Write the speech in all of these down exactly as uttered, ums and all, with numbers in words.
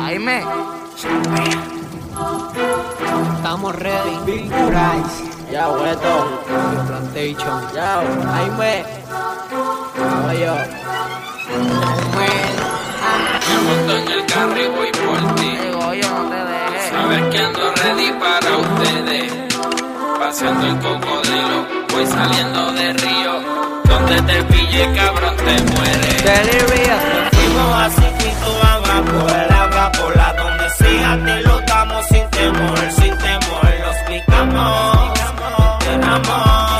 Jaime. Estamos ready. Big Price. Ya, Hueto. Plantation. Ya, Jaime. Oye. Me monto en el carro y voy por ti. Digo, yo no te dejes. Sabes que ando ready para ustedes. Paseando el cocodrilo, voy saliendo de Río. Donde te pille, cabrón, te mueres. Delirious. Fuimos así, quito abajo, el agapola, donde sea te lo damos sin temor, sin temor, los picamos, tenemos,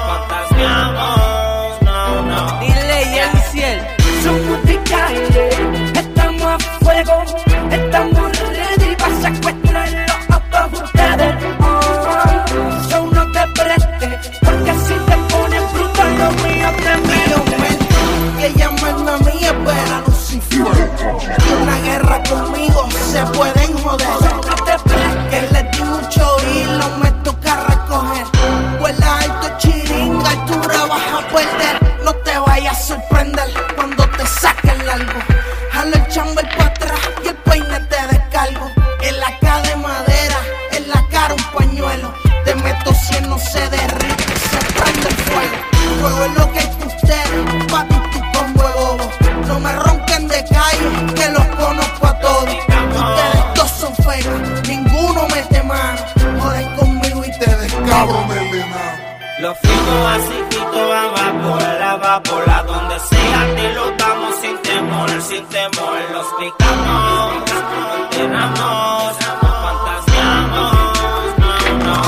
fantaseamos, no, no. Dile, Yanciel. Somos de calle, estamos a fuego, estamos ready para secuestrarlos a todos ustedes. Oh, so no te prestes, porque si te pones bruto lo mío te miro. Que ella manda mía, pero Lucifer. Una guerra conmigo se pueden joder. No te prestes, Que le di mucho hilo, me toca recoger. Vuela alto chiringa y tú vas a perder. No te vayas a sorprender cuando te saquen largo. Jalo el chamber para atrás y el peine te descargo. En la cara de madera, en la cara un pañuelo. Te meto si no se derrite, se prende el fuego. Fuego es lo que hay que ustedes, papi, tú como bobo. No me ronquen de calle, que los conozco a todos. Ustedes dos son feos, ninguno mete mano. Joden conmigo y te descabro, melena. Los fuimos así, quito abajo, el agapola, donde sea te lo damos sin temor, sin temor, los picamos, tenemos, fantaseamos, no, no.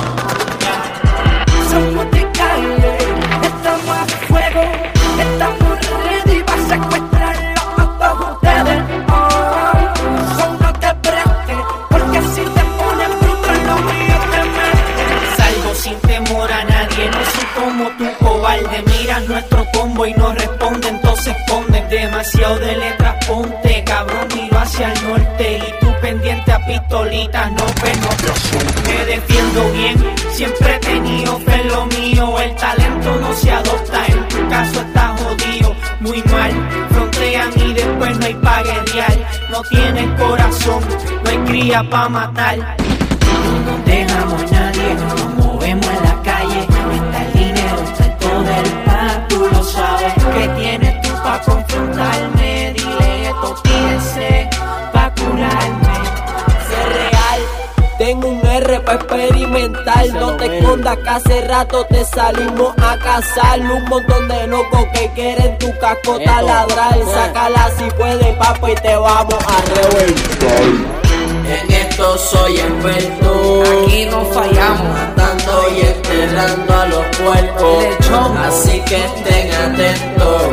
somos de calle, estamos a fuego, estamos ready para secuestrarlos a todos ustedes. Oh, so no te prestes, porque si te pones bruto lo mío te metes. Salgo sin temor a nadie, no soy como tu cobarde. Mira nuestro combo y no responde, entonces esconden. Demasiado de letras, ponte, cabrón, miro hacia el norte. Y tú pendiente a pistolitas, no ves, no te Me defiendo bien, siempre he tenido fe en lo mío. El talento no se adopta, en tu caso está jodido. Muy mal, frontean y después no hay pa' guerrear. No tienes corazón, no hay cría pa' matar. No dejamos a nadie, nos movemos en la calle. Está el dinero, está el poder, pa' tú lo sabes. ¿Qué tienes tú pa' confrontarme? Dile esto, tírense pa' curarme. Sé real. Tengo un R pa' experimentar. No te escondas que hace rato te salimos a cazar. Un montón de locos que quieren tu cascota ladrar. Sácala si puedes, papá, y te vamos a reventar. En esto soy experto. Aquí no fallamos. Matando y enterrando a los cuerpos. Así que estén atentos.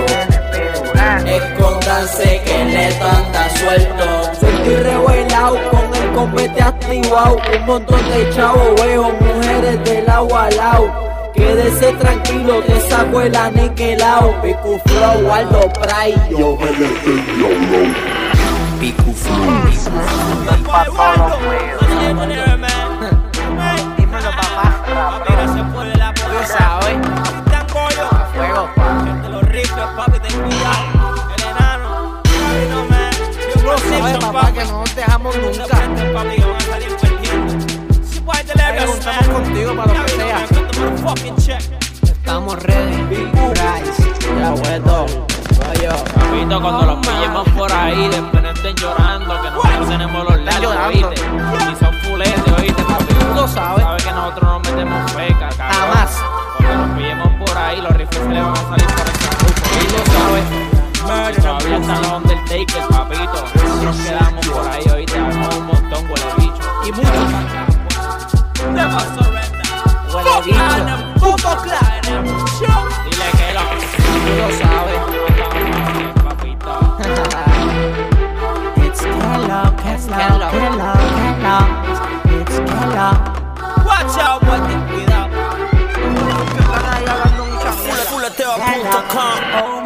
Escóndanse que el leto anda suelto. Estoy revelado con el copete activado. Un montón de chavos, veo mujeres del agua al lado. Quédese tranquilo, te saco el aniquilado. Picu Flow, Aldo Pray. Yo me le estoy low. Picu Flow. Dímelo, papá. Tú sabes. A fuego, pa. Los rifles, papi, ten cuidado. El enano, no me. Tú lo sabes, papá, que no nos dejamos nunca. Papi, que van a salir perdiendo. Preguntamos contigo para lo que sea. Estamos ready. Big Price. Ya, Hueto. Oye. Papito, cuando los pillemos por ahí, después no estén llorando, que nosotros tenemos los lados, llorando. ¿oíste? Y son fuletes, ¿oíste, papi? Tú lo sabes. Sabes que nosotros no metemos feca, cabrón. Jamás. Cuando los pillemos por ahí, los rifles se le van a salir por ese grupo. Tú lo sabes. Y todavía están los Undertakers, papito. Nosotros quedamos por ahí, ¿oíste? Habemos un montón, huele bicho. Y muchos. Never surrender. Huele bicho. Poco claro. Dile que lo... Tú lo sabes. Papito. It's Kellogg's, Kellogg's, Kellogg's, Kellogg's. It's Kellogg's. Watch out, boy, ten cuidado. Que están ahí hablando muchas cosas. fuleteo punto com.